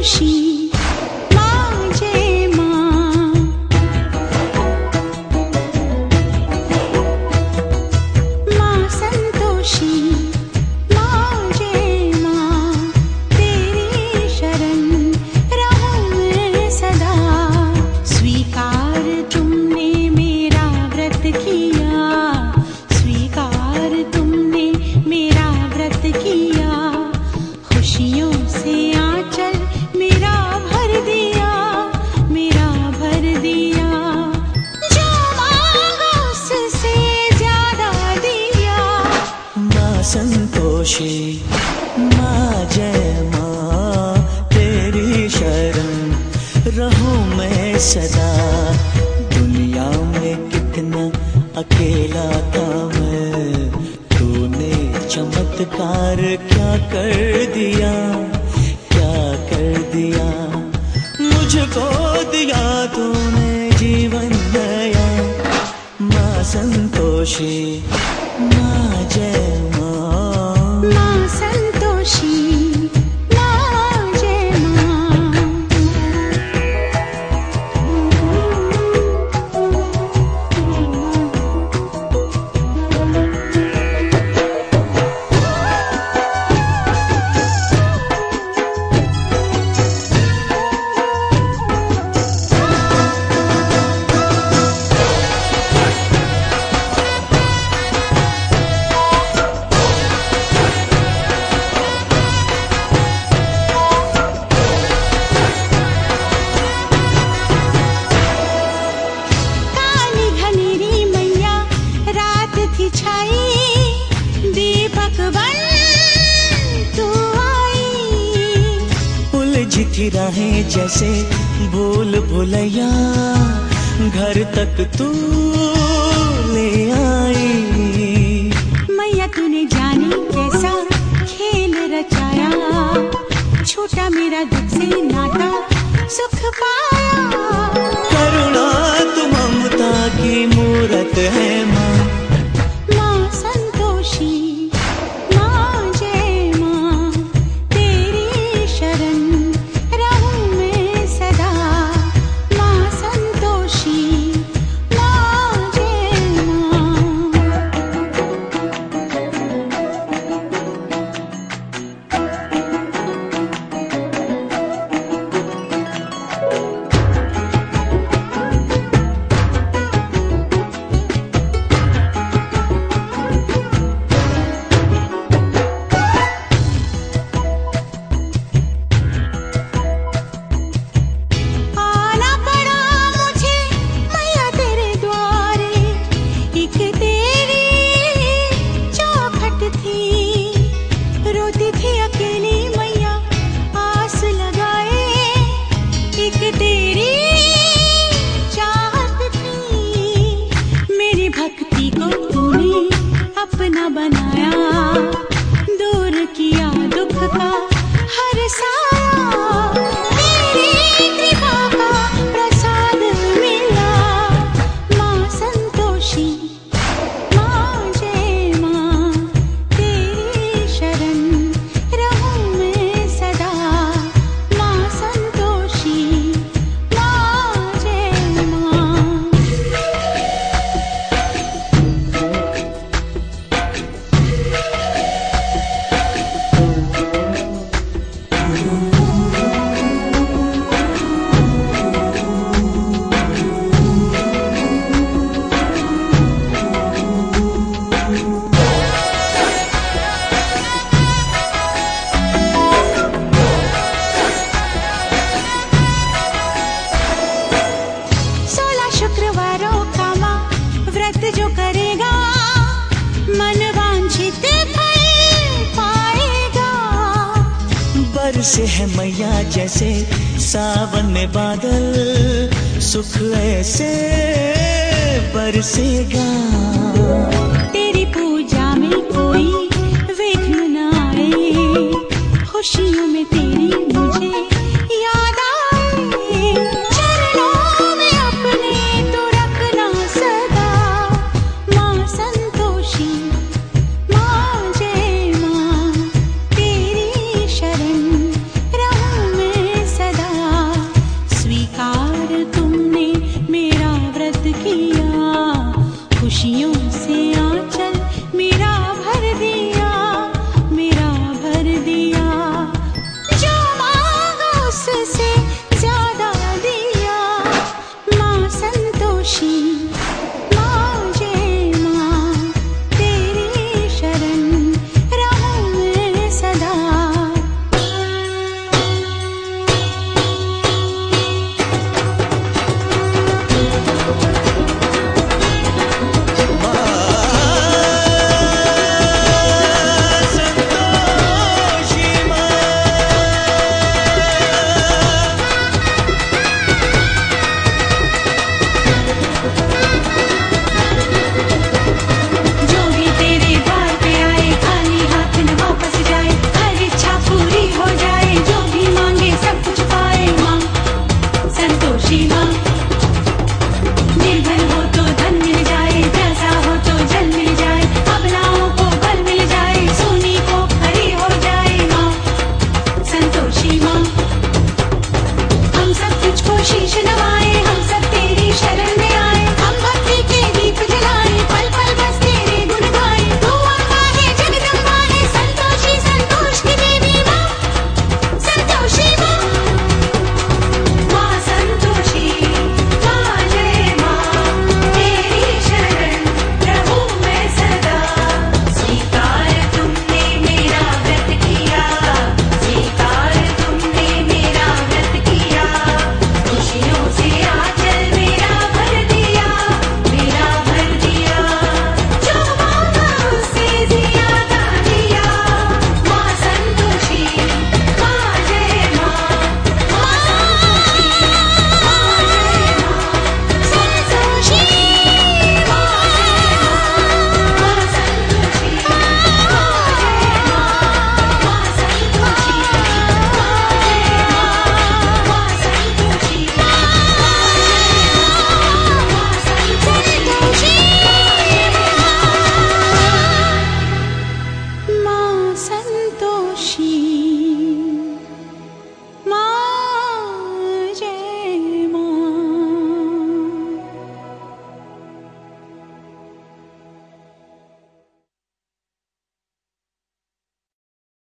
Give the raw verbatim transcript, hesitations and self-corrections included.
संतोषी माँ जय माँ। माँ संतोषी माँ जय माँ, तेरी शरण रहूं मैं सदा। स्वीकार तुमने मेरा व्रत किया, स्वीकार तुमने मेरा व्रत किया। खुशियों से आंचल मेरा भर दिया, मेरा भर दिया। जो मांगा उससे ज्यादा दिया। माँ संतोषी माँ जय माँ, तेरी शरण रहूं मैं सदा। दुनिया में कितना अकेला था मैं, तूने चमत्कार क्या कर दिया, क्या कर दिया। मुझको दिया तूने जीवन नया। माँ संतोषी माँ जय माँ। माँ संतोषी माँ जय माँ। छाई दीपक बन तू आई। उलझी थी राहें जैसे भूल भुलैया, घर तक तू ले आई। मैया तूने जाने कैसा खेल रचाया, छूटा मेरा दुख से नाता सुख पाया। करुणा तू ममता की मूरत है माँ। भक्ति को तूने अपना बनाया, दूर किया दुख का हर साया। तेरी कृपा का प्रसाद मिला। माँ संतोषी माँ जय माँ, तेरी शरण रहूं मैं सदा। माँ संतोषी माँ जय माँ। शुक्रवारों का माँ व्रत जो करेगा, मन वांछित फल पाएगा। बरसे है मैया जैसे सावन में बादल, सुख ऐसे बरसेगा। तेरी पूजा में कोई